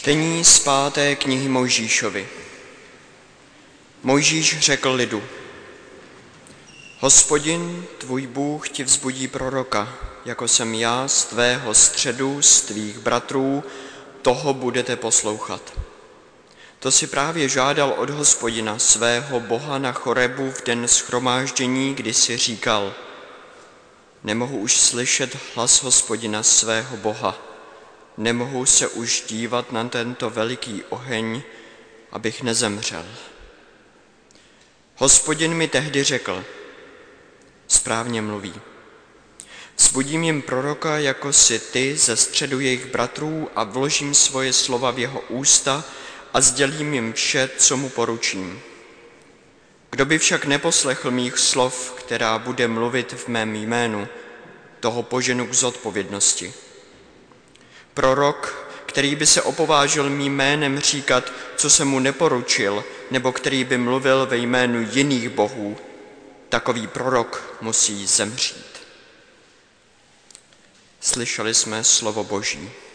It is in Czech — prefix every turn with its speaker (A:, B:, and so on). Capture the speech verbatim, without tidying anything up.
A: Čtení z páté knihy Mojžíšovi. Mojžíš řekl lidu: Hospodin, tvůj Bůh, ti vzbudí proroka, jako jsem já z tvého středu, z tvých bratrů, toho budete poslouchat. To si právě žádal od Hospodina, svého Boha, na Chorebu v den shromáždění, kdy si říkal: Nemohu už slyšet hlas Hospodina, svého Boha, nemohu se už dívat na tento veliký oheň, abych nezemřel. Hospodin mi tehdy řekl: Správně mluví. Vzbudím jim proroka, jako si ty, ze středu jejich bratrů, a vložím svoje slova v jeho ústa a sdělím jim vše, co mu poručím. Kdo by však neposlechl mých slov, která bude mluvit v mém jménu, toho poženu k zodpovědnosti. Prorok, který by se opovážil mým jménem říkat, co jsem mu neporučil, nebo který by mluvil ve jménu jiných bohů, takový prorok musí zemřít. Slyšeli jsme slovo Boží.